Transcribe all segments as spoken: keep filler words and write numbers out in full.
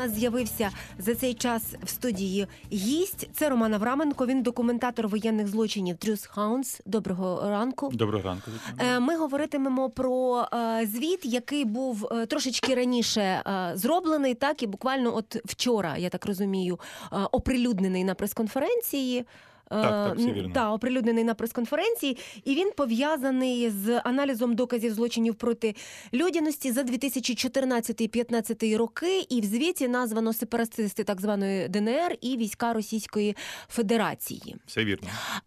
нас з'явився за цей час в студії гість. Це Роман Авраменко, він документатор воєнних злочинів Truth Hounds. Доброго ранку. Доброго ранку. Ми говоритимемо про звіт, який був трошечки раніше зроблений, так, і буквально от вчора, я так розумію, оприлюднений на прес-конференції. Так, так, все вірно. Та, оприлюднений на прес-конференції, і він пов'язаний з аналізом доказів злочинів проти людяності за дві тисячі чотирнадцятий-п'ятнадцятий роки, і в звіті названо сепаратисти так званої ДНР і війська Російської Федерації. Все вірно.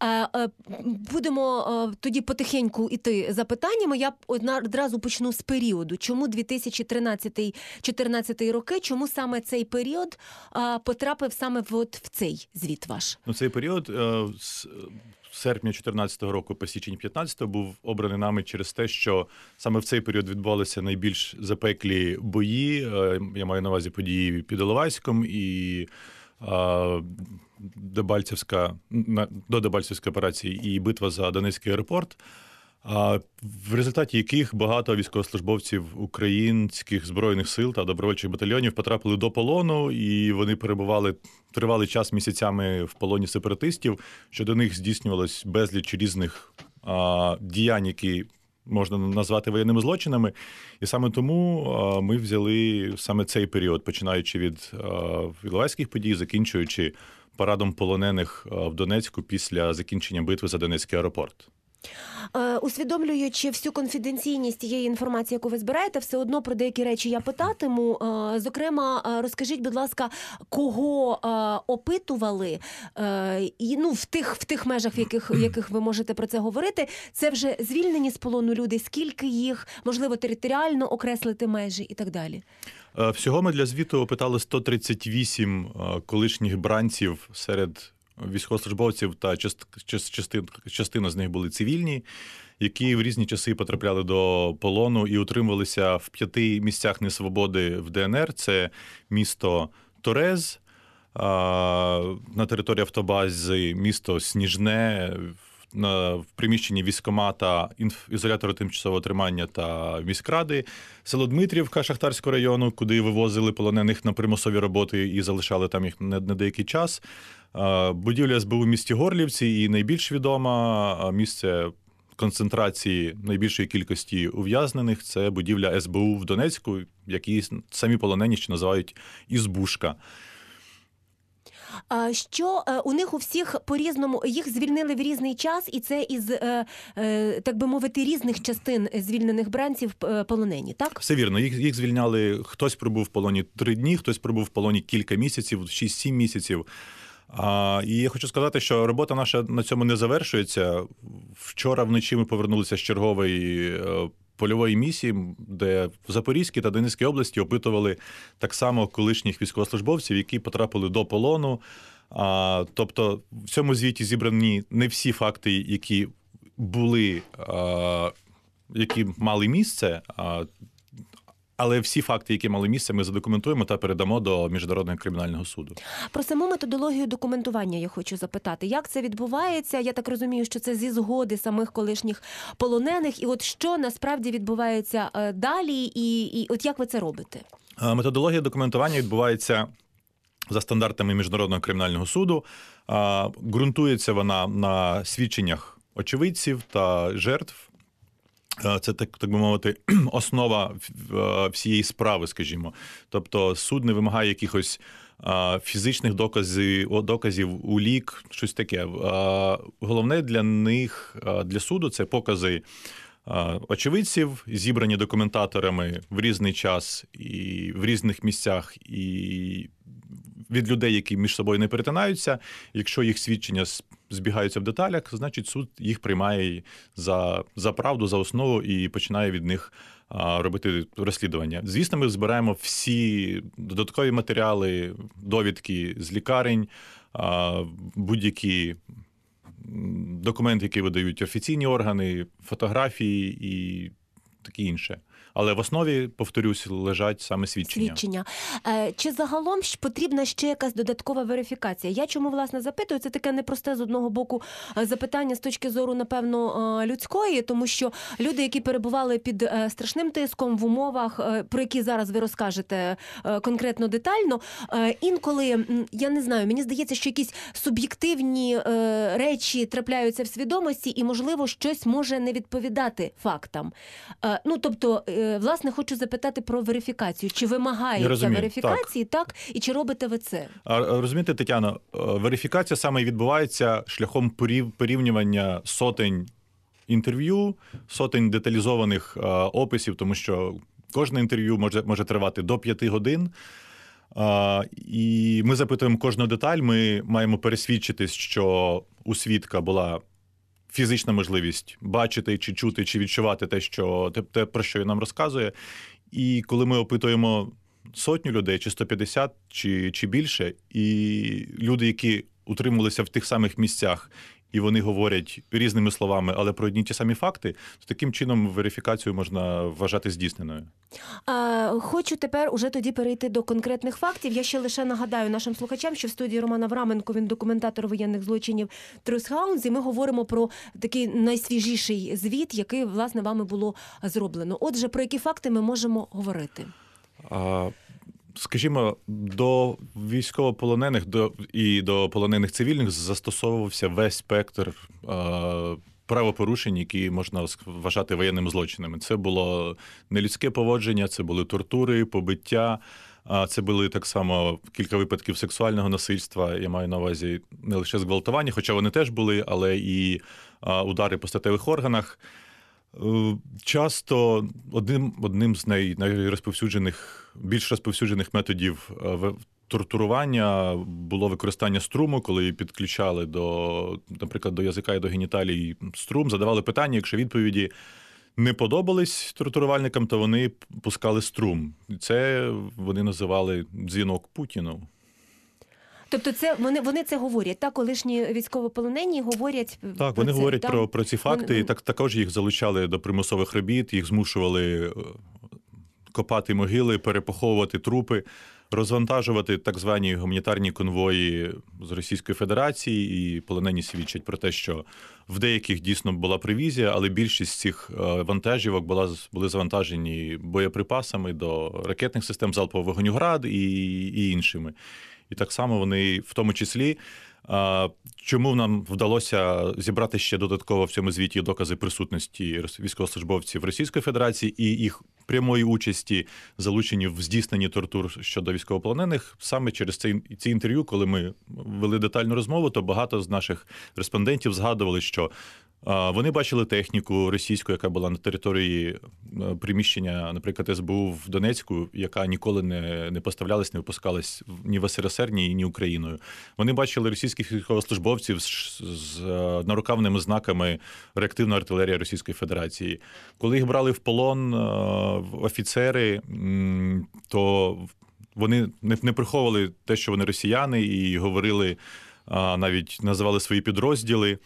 Будемо тоді потихеньку йти за питаннями. Я одразу почну з періоду. Чому дві тисячі тринадцятий-чотирнадцятий роки, чому саме цей період потрапив саме от в цей звіт ваш? Ну, цей період з серпня чотирнадцятого року по січень п'ятнадцятого був обраний нами через те, що саме в цей період відбувалися найбільш запеклі бої. Я маю на увазі події під Іловайськом і Дебальцевська, до Дебальцевської операції і битва за Донецький аеропорт, в результаті яких багато військовослужбовців українських збройних сил та добровольчих батальйонів потрапили до полону, і вони перебували тривалий час місяцями в полоні сепаратистів, що до них здійснювалось безліч різних а, діянь, які можна назвати воєнними злочинами. І саме тому а, ми взяли саме цей період, починаючи від Іловайських подій, закінчуючи парадом полонених в Донецьку після закінчення битви за Донецький аеропорт. Усвідомлюючи всю конфіденційність тієї інформації, яку ви збираєте, все одно про деякі речі я питатиму. Зокрема, розкажіть, будь ласка, кого опитували, і ну в тих в тих межах, в яких, в яких ви можете про це говорити, це вже звільнені з полону люди, скільки їх, можливо, територіально окреслити межі і так далі? Всього ми для звіту опитали сто тридцять вісім колишніх бранців серед військовослужбовців, та частина, частина з них були цивільні, які в різні часи потрапляли до полону і утримувалися в п'яти місцях несвободи в ДНР. Це місто Торез, на території автобази, місто Сніжне, в приміщенні військкомата, ізолятора тимчасового тримання та міськради, село Дмитрівка Шахтарського району, куди вивозили полонених на примусові роботи і залишали там їх на деякий час. Будівля ес бе у в місті Горлівці і найбільш відома місце концентрації найбільшої кількості ув'язнених – це будівля ес бе у в Донецьку, які самі полонені ще називають «Ізбушка». Що у них у всіх по-різному, їх звільнили в різний час, і це із, так би мовити, різних частин звільнених бранців полонені, так? Все вірно. Їх, їх звільняли, хтось пробув в полоні три дні, хтось пробув в полоні кілька місяців, шість-сім місяців. А, і я хочу сказати, що робота наша на цьому не завершується. Вчора вночі ми повернулися з чергової польової місії, де в Запорізькій та Донецькій області опитували так само колишніх військовослужбовців, які потрапили до полону. А, тобто в цьому звіті зібрані не всі факти, які були, а, які мали місце, а, але всі факти, які мали місце, ми задокументуємо та передамо до Міжнародного кримінального суду. Про саму методологію документування я хочу запитати. Як це відбувається? Я так розумію, що це зі згоди самих колишніх полонених. І от що насправді відбувається далі? І, і от як ви це робите? Методологія документування відбувається за стандартами Міжнародного кримінального суду. Ґрунтується вона на свідченнях очевидців та жертв. Це, так, так би мовити, основа всієї справи, скажімо. Тобто суд не вимагає якихось фізичних доказів, доказів улік, щось таке. Головне для них, для суду, це покази очевидців, зібрані документаторами в різний час і в різних місцях, і від людей, які між собою не перетинаються. Якщо їх свідчення збігаються в деталях, значить суд їх приймає за, за правду, за основу і починає від них а, робити розслідування. Звісно, ми збираємо всі додаткові матеріали, довідки з лікарень, а, будь-які документи, які видають офіційні органи, фотографії і таке інше. Але в основі, повторюсь, лежать саме свідчення. Свідчення. Е, Чи загалом ж потрібна ще якась додаткова верифікація? Я чому, власне, запитую? Це таке непросте з одного боку е, запитання з точки зору, напевно, е, людської, тому що люди, які перебували під е, страшним тиском в умовах, е, про які зараз ви розкажете е, конкретно детально, е, інколи, м, я не знаю, мені здається, що якісь суб'єктивні е, речі трапляються в свідомості і, можливо, щось може не відповідати фактам. Е, Ну, тобто, е, власне, хочу запитати про верифікацію. Чи Я вимагається розумію, верифікації, так. І чи робите ви це? А розумієте, Тетяно, верифікація саме і відбувається шляхом порів- порівнювання сотень інтерв'ю, сотень деталізованих а, описів, тому що кожне інтерв'ю може, може тривати до п'яти годин. А, і ми запитуємо кожну деталь, ми маємо пересвідчитись, що у свідка була фізична можливість бачити, чи чути, чи відчувати те, що, те, те, про що він нам розказує. І коли ми опитуємо сотню людей, чи сто п'ятдесят, чи, чи більше, і люди, які утримувалися в тих самих місцях, і вони говорять різними словами, але про одні ті самі факти, то таким чином верифікацію можна вважати здійсненою. А, хочу тепер уже тоді перейти до конкретних фактів. Я ще лише нагадаю нашим слухачам, що в студії Роман Авраменко, він документатор воєнних злочинів Truth Hounds, і ми говоримо про такий найсвіжіший звіт, який, власне, вами було зроблено. Отже, про які факти ми можемо говорити? А, скажімо, до військовополонених до, і до полонених цивільних застосовувався весь спектр а, правопорушень, які можна вважати воєнними злочинами. Це було нелюдське поводження, це були тортури, побиття, а це були так само кілька випадків сексуального насильства. Я маю на увазі не лише зґвалтування, хоча вони теж були, але і а, удари по статевих органах. Часто одним, одним з най, найрозповсюджених, більш розповсюджених методів тортурування було використання струму, коли підключали до, наприклад, до язика і до геніталій струм, задавали питання, якщо відповіді не подобались тортурувальникам, то вони пускали струм. Це вони називали дзвінок Путіну. Тобто це вони, вони це говорять, так? Колишні військовополонені говорять Так, про вони це, говорять так? про, про ці факти, Вони... і так, також їх залучали до примусових робіт, їх змушували копати могили, перепоховувати трупи, розвантажувати так звані гуманітарні конвої з Російської Федерації, і полонені свідчать про те, що в деяких дійсно була привізія, але більшість цих вантажівок була, були завантажені боєприпасами до ракетних систем залпового вогню «Град» і, і іншими. І так само вони, в тому числі, чому нам вдалося зібрати ще додатково в цьому звіті докази присутності військовослужбовців Російської Федерації і їх прямої участі залучені в здійсненні тортур щодо військовополонених, саме через це ці інтерв'ю, коли ми вели детальну розмову, то багато з наших респондентів згадували, що вони бачили техніку російську, яка була на території приміщення, наприклад, ес бе у в Донецьку, яка ніколи не, не поставлялась, не випускалась ні в ес ер ес ер, ні, ні Україною. Вони бачили російських військовослужбовців з, з нарукавними знаками реактивна артилерія Російської Федерації. Коли їх брали в полон офіцери, то вони не, не приховували те, що вони росіяни, і говорили, навіть називали свої підрозділи.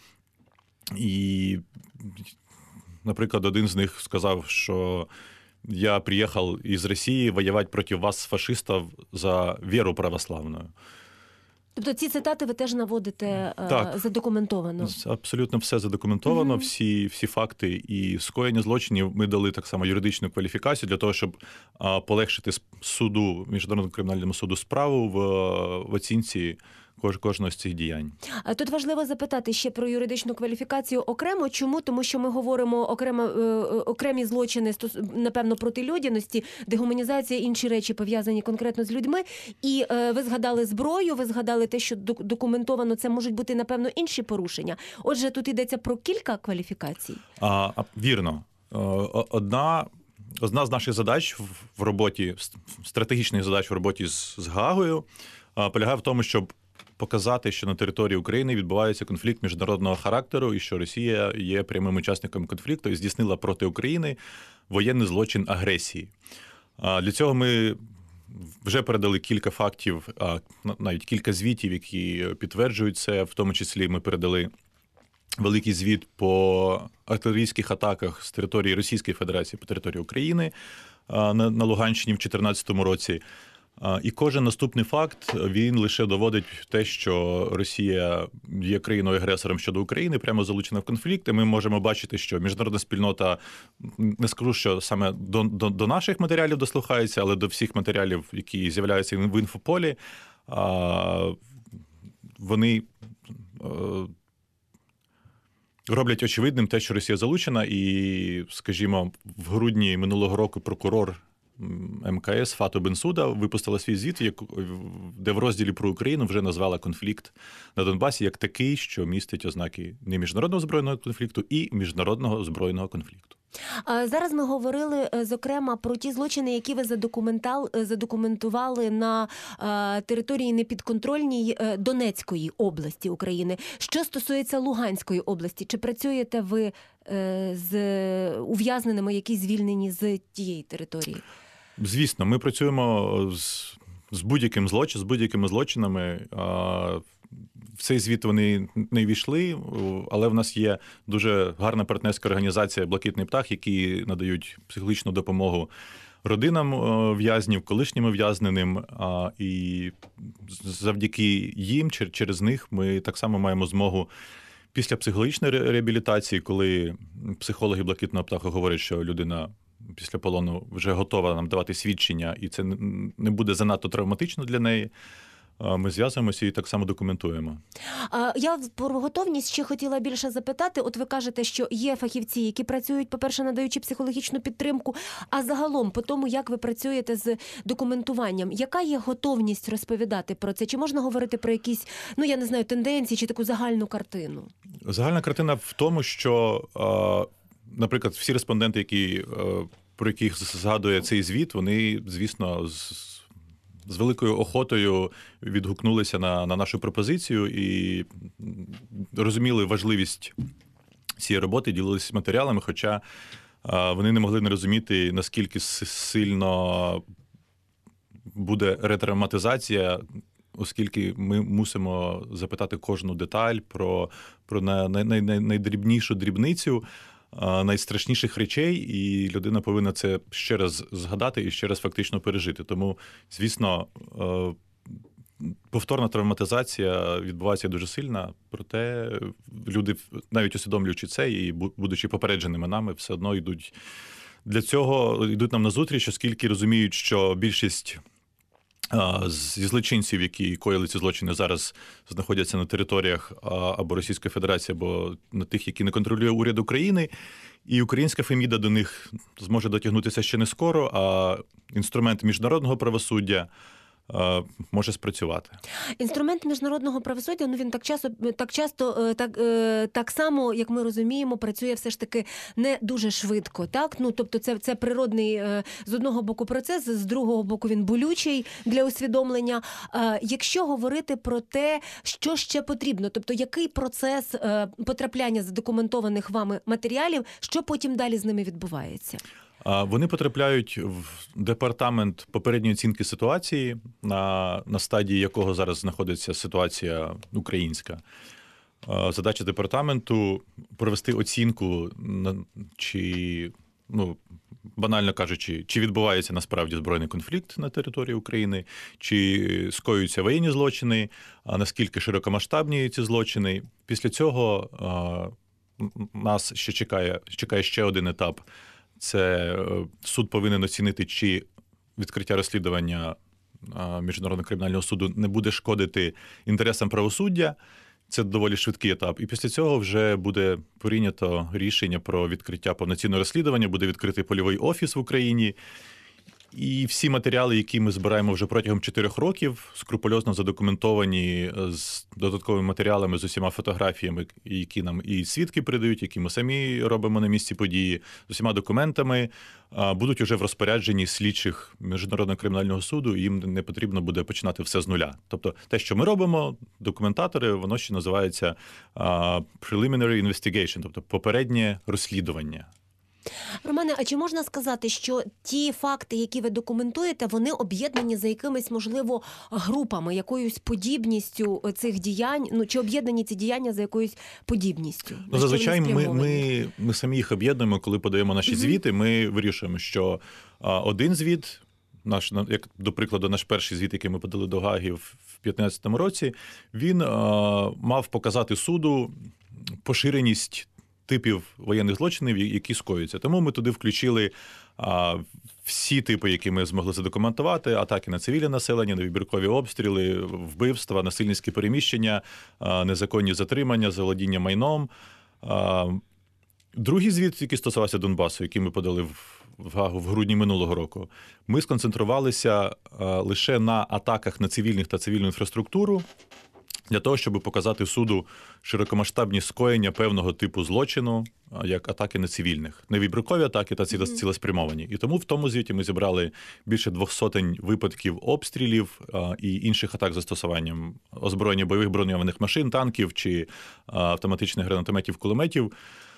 І, наприклад, один з них сказав, що я приїхав із Росії воювати проти вас, фашистів, за віру православну. Тобто ці цитати ви теж наводите так, задокументовано? Абсолютно все задокументовано, угу. всі, всі факти і скоєння злочинів. Ми дали так само юридичну кваліфікацію для того, щоб полегшити суду, Міжнародному кримінальному суду справу в, в оцінці кожного з цих діянь. Тут важливо запитати ще про юридичну кваліфікацію окремо. Чому? Тому що ми говоримо окремо, окремі злочини, напевно, проти людяності, дегуманізація, інші речі пов'язані конкретно з людьми. І ви згадали зброю, ви згадали те, що документовано, це можуть бути, напевно, інші порушення. Отже, тут йдеться про кілька кваліфікацій. А, вірно. Одна... Одна з наших задач в роботі, стратегічних задач в роботі з, з Гаагою полягає в тому, щоб показати, що на території України відбувається конфлікт міжнародного характеру і що Росія є прямим учасником конфлікту і здійснила проти України воєнний злочин агресії. Для цього ми вже передали кілька фактів, навіть кілька звітів, які підтверджують це. В тому числі ми передали великий звіт по артилерійських атаках з території Російської Федерації по території України на, на Луганщині в дві тисячі чотирнадцятому році. І кожен наступний факт, він лише доводить те, що Росія є країною-агресором щодо України, прямо залучена в конфлікт. І ми можемо бачити, що міжнародна спільнота, не скажу, що саме до, до, до наших матеріалів дослухається, але до всіх матеріалів, які з'являються в інфополі, вони роблять очевидним те, що Росія залучена. І, скажімо, в грудні минулого року прокурор ем ка ес Фату Бенсуда випустила свій звіт, де в розділі про Україну вже назвала конфлікт на Донбасі як такий, що містить ознаки не міжнародного збройного конфлікту і міжнародного збройного конфлікту. Зараз ми говорили, зокрема, про ті злочини, які ви задокументували на території непідконтрольній Донецької області України. Що стосується Луганської області, чи працюєте ви з ув'язненими, які звільнені з тієї території? Звісно, ми працюємо з, з будь-яким злочин, з будь-якими злочинами. В цей звіт вони не ввійшли, але в нас є дуже гарна партнерська організація «Блакитний птах», які надають психологічну допомогу родинам в'язнів, колишнім ув'язненим. І завдяки їм, через них, ми так само маємо змогу після психологічної реабілітації, коли психологи «Блакитного птаха» говорять, що людина після полону вже готова нам давати свідчення, і це не буде занадто травматично для неї, ми зв'язуємося і так само документуємо. Я про готовність ще хотіла більше запитати. От ви кажете, що є фахівці, які працюють, по-перше, надаючи психологічну підтримку, а загалом по тому, як ви працюєте з документуванням, яка є готовність розповідати про це? Чи можна говорити про якісь, ну я не знаю, тенденції чи таку загальну картину? Загальна картина в тому, що, наприклад, всі респонденти, які, про яких згадує цей звіт, вони, звісно, з з великою охотою відгукнулися на, на нашу пропозицію і розуміли важливість цієї роботи, ділилися матеріалами, хоча вони не могли не розуміти, наскільки сильно буде ретравматизація, оскільки ми мусимо запитати кожну деталь про, про най, най, най, найдрібнішу дрібницю найстрашніших речей, і людина повинна це ще раз згадати і ще раз фактично пережити. Тому, звісно, повторна травматизація відбувається дуже сильна, проте люди, навіть усвідомлюючи це і будучи попередженими нами, все одно йдуть для цього, йдуть нам назустріч, оскільки розуміють, що більшість зі злочинців, які коїли ці злочини, зараз знаходяться на територіях або Російської Федерації, або на тих, які не контролює уряд України, і українська Феміда до них зможе дотягнутися ще не скоро, а інструмент міжнародного правосуддя може спрацювати. Інструмент міжнародного правосуддя, ну він так часто, так часто, так, так само, як ми розуміємо, працює все ж таки не дуже швидко, так? Ну, тобто це, це природний, з одного боку, процес, з другого боку він болючий для усвідомлення. Якщо говорити про те, що ще потрібно, тобто який процес потрапляння задокументованих вами матеріалів, що потім далі з ними відбувається? Вони потрапляють в департамент попередньої оцінки ситуації, на, на стадії якого зараз знаходиться ситуація українська. Задача департаменту – провести оцінку, чи, ну, банально кажучи, чи відбувається насправді збройний конфлікт на території України, чи скоюються воєнні злочини, а наскільки широкомасштабні ці злочини. Після цього нас ще чекає, чекає ще один етап. Це суд повинен оцінити, чи відкриття розслідування Міжнародного кримінального суду не буде шкодити інтересам правосуддя. Це доволі швидкий етап. І після цього вже буде прийнято рішення про відкриття повноцінного розслідування, буде відкритий польовий офіс в Україні. І всі матеріали, які ми збираємо вже протягом чотирьох років, скрупульозно задокументовані з додатковими матеріалами, з усіма фотографіями, які нам і свідки передають, які ми самі робимо на місці події, з усіма документами, будуть уже в розпорядженні слідчих Міжнародного кримінального суду, і їм не потрібно буде починати все з нуля. Тобто те, що ми робимо, документатори, воно ще називається preliminary investigation, тобто попереднє розслідування. Романе, а чи можна сказати, що ті факти, які ви документуєте, вони об'єднані за якимись, можливо, групами, якоюсь подібністю цих діянь, ну чи об'єднані ці діяння за якоюсь подібністю? Ну, зазвичай ми, ми, ми самі їх об'єднуємо, коли подаємо наші угу. звіти, ми вирішуємо, що а, один звіт, наш, як, до прикладу, наш перший звіт, який ми подали до Гаги в дві тисячі п'ятнадцятому році, він а, мав показати суду поширеність типів воєнних злочинів, які скоюються. Тому ми туди включили а, всі типи, які ми змогли задокументувати: атаки на цивільне населення, невибіркові обстріли, вбивства, насильницькі переміщення, а, незаконні затримання, заволодіння майном. А, другий звіт, який стосувався Донбасу, який ми подали в, в Гагу в грудні минулого року, ми сконцентрувалися а, лише на атаках на цивільних та цивільну інфраструктуру, для того, щоб показати суду широкомасштабні скоєння певного типу злочину, як атаки на цивільних. Невибіркові атаки та цілеспрямовані. І тому в тому звіті ми зібрали більше двох сотень випадків обстрілів а, і інших атак з застосуванням озброєння бойових броньованих машин, танків чи а, автоматичних гранатометів, кулеметів,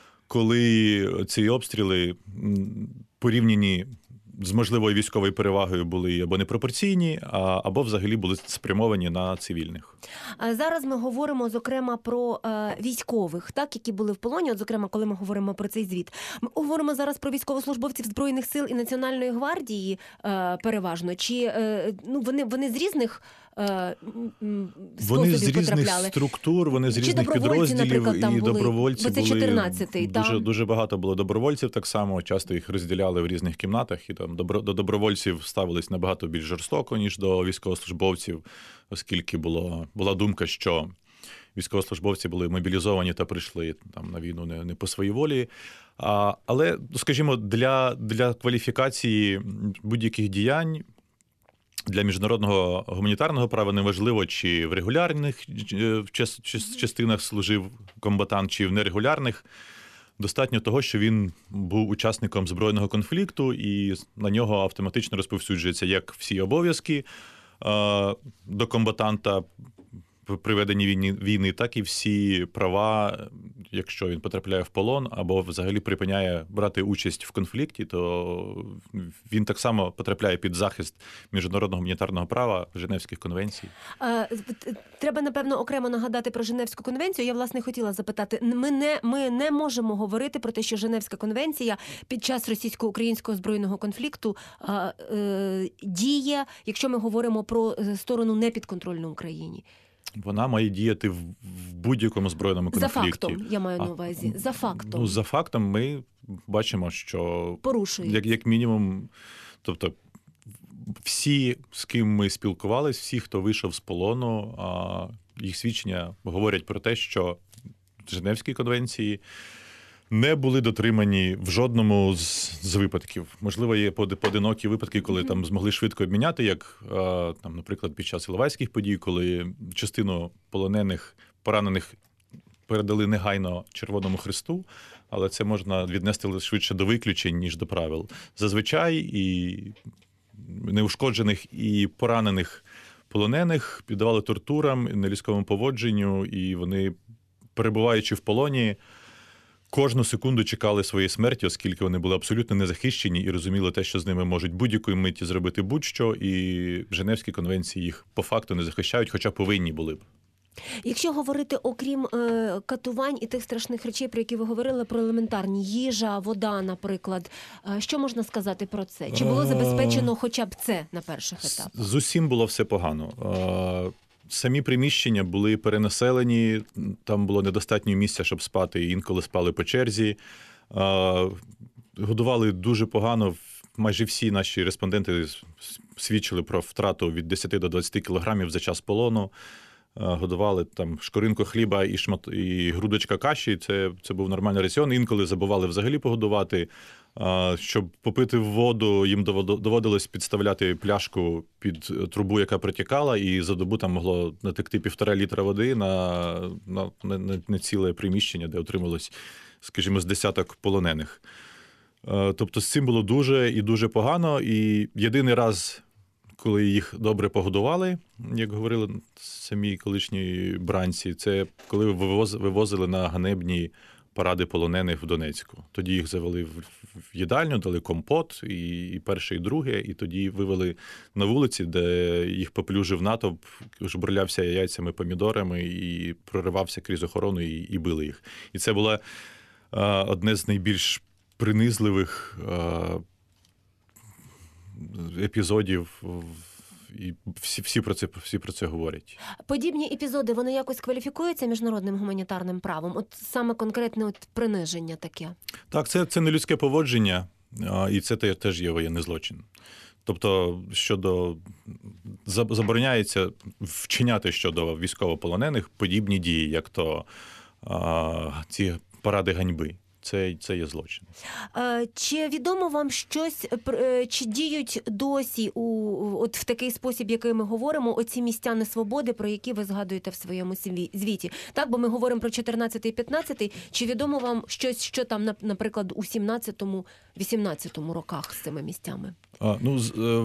коли ці обстріли порівняні з можливою військовою перевагою були або непропорційні, або взагалі були спрямовані на цивільних. Зараз ми говоримо, зокрема, про е, військових, так, які були в полоні. От, зокрема, коли ми говоримо про цей звіт. Ми говоримо зараз про військовослужбовців Збройних сил і Національної гвардії е, переважно. Чи е, ну, вони, вони з різних е, Вони з різних потрапляли? структур, вони з різних підрозділів, і були, добровольці бо це були. чотирнадцятий, дуже, дуже багато було добровольців так само, часто їх розділяли в різних кімнатах, і там добро, до добровольців ставились набагато більш жорстоко, ніж до військовослужбовців, оскільки було, була думка, що військовослужбовці були мобілізовані та прийшли там на війну не, не по своїй волі. А, але, скажімо, для, для кваліфікації будь-яких діянь, для міжнародного гуманітарного права неважливо, чи в регулярних частинах служив комбатант, чи в нерегулярних. Достатньо того, що він був учасником збройного конфлікту, і на нього автоматично розповсюджуються як всі обов'язки до комбатанта при веденні війни, війни, так і всі права, якщо він потрапляє в полон або взагалі припиняє брати участь в конфлікті, то він так само потрапляє під захист міжнародного гуманітарного права, Женевських конвенцій. Треба, напевно, окремо нагадати про Женевську конвенцію. Я, власне, хотіла запитати, ми не, ми не можемо говорити про те, що Женевська конвенція під час російсько-українського збройного конфлікту а, е, діє, якщо ми говоримо про сторону непідконтрольну Україні. Вона має діяти в, в будь-якому збройному конфлікті. За фактом, я маю на увазі. За фактом. Ну, за фактом ми бачимо, що порушують. Як, як мінімум, тобто всі, з ким ми спілкувалися, всі, хто вийшов з полону, а, їх свідчення говорять про те, що Женевські конвенції не були дотримані в жодному з, з випадків. Можливо, є поодинокі випадки, коли mm-hmm. там змогли швидко обміняти, як, там, наприклад, під час Іловайських подій, коли частину полонених, поранених передали негайно Червоному Хресту, але це можна віднести швидше до виключень, ніж до правил. Зазвичай і неушкоджених, і поранених полонених піддавали тортурам, нелюдському поводженню, і вони, перебуваючи в полоні, кожну секунду чекали своєї смерті, оскільки вони були абсолютно незахищені і розуміли те, що з ними можуть будь-якої миті зробити будь-що, і Женевські конвенції їх по факту не захищають, хоча повинні були б. Якщо говорити, окрім е, катувань і тих страшних речей, про які ви говорили, про елементарні, їжа, вода, наприклад, е, що можна сказати про це? Чи було забезпечено хоча б це на перших етапах? З усім було все погано. Самі приміщення були перенаселені, там було недостатньо місця, щоб спати, інколи спали по черзі. Годували дуже погано. Майже всі наші респонденти свідчили про втрату від десяти до двадцяти кілограмів за час полону. Годували там шкоринку хліба і шмат, і грудочка каші. Це, це був нормальний раціон. Інколи забували взагалі погодувати. Щоб попити воду, їм доводилось підставляти пляшку під трубу, яка протікала, і за добу там могло натекти півтора літра води на, на, на, на ціле приміщення, де отрималось, скажімо, з десяток полонених. Тобто з цим було дуже і дуже погано. І єдиний раз, коли їх добре погодували, як говорили самі колишні бранці, це коли вивозили на ганебні паради полонених в Донецьку. Тоді їх завели в в їдальню, дали компот, і, і перше, і друге, і тоді вивели на вулиці, де їх поплюжив натовп, жбурлявся яйцями, помідорами і проривався крізь охорону, і, і били їх. І це було одне з найбільш принизливих епізодів. І всі, всі, про це, всі про це говорять. Подібні епізоди, вони якось кваліфікуються міжнародним гуманітарним правом? От саме конкретне от приниження таке? Так, це, це не людське поводження, і це теж є воєнний злочин. Тобто, щодо забороняється вчиняти щодо військовополонених подібні дії, як то а, ці паради ганьби. Це, це є злочин. Чи відомо вам щось, чи діють досі у, от в такий спосіб, який ми говоримо, оці місця несвободи, про які ви згадуєте в своєму звіті? Так, бо ми говоримо про чотирнадцятий п'ятнадцятий. Чи відомо вам щось, що там, наприклад, у сімнадцятому вісімнадцятому роках з цими місцями? А, ну,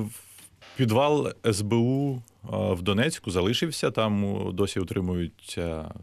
підвал ес бе у в Донецьку залишився. Там досі утримують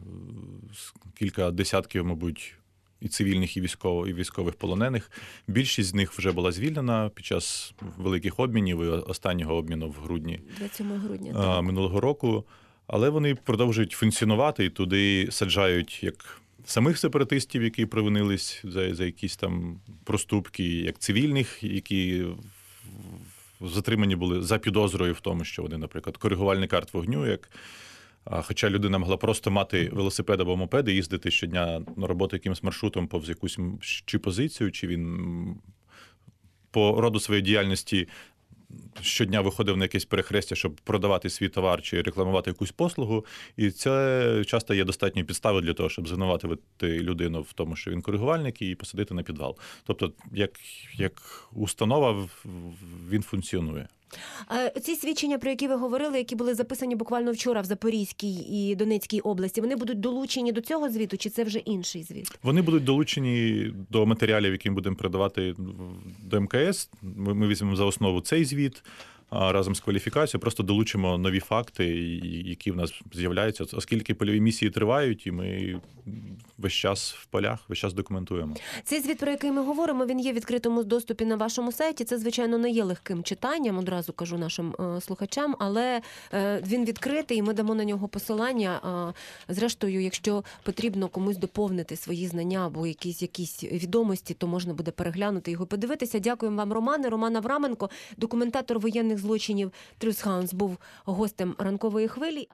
кілька десятків, мабуть, і цивільних, і військових, і військових полонених. Більшість з них вже була звільнена під час великих обмінів, і останнього обміну в грудні двадцять сьомого грудня так. минулого року. Але вони продовжують функціонувати, і туди саджають як самих сепаратистів, які провинились за, за якісь там проступки, як цивільних, які затримані були за підозрою в тому, що вони, наприклад, коригувальний карт вогню, як хоча людина могла просто мати велосипед або мопед і їздити щодня на роботу якимось маршрутом повз якусь чи позицію, чи він по роду своєї діяльності щодня виходив на якесь перехрестя, щоб продавати свій товар чи рекламувати якусь послугу. І це часто є достатньою підставою для того, щоб звинуватити людину в тому, що він коригувальник, і посадити на підвал. Тобто, як, як установа, він функціонує. Ці свідчення, про які ви говорили, які були записані буквально вчора в Запорізькій і Донецькій області, вони будуть долучені до цього звіту, чи це вже інший звіт? Вони будуть долучені до матеріалів, які ми будемо передавати до ем ка ес. Ми, ми візьмемо за основу цей звіт разом з кваліфікацією, просто долучимо нові факти, які в нас з'являються, оскільки польові місії тривають, і ми весь час в полях, весь час документуємо. Цей звіт, про який ми говоримо, він є в відкритому доступі на вашому сайті. Це, звичайно, не є легким читанням, одразу кажу нашим е, слухачам, але е, він відкритий, і ми дамо на нього посилання. Е, зрештою, якщо потрібно комусь доповнити свої знання або якісь, якісь відомості, то можна буде переглянути його, подивитися. Дякуємо вам, Романе. Роман Авраменко, документатор воєнних злочинів Truth Hounds, був гостем ранкової хвилі.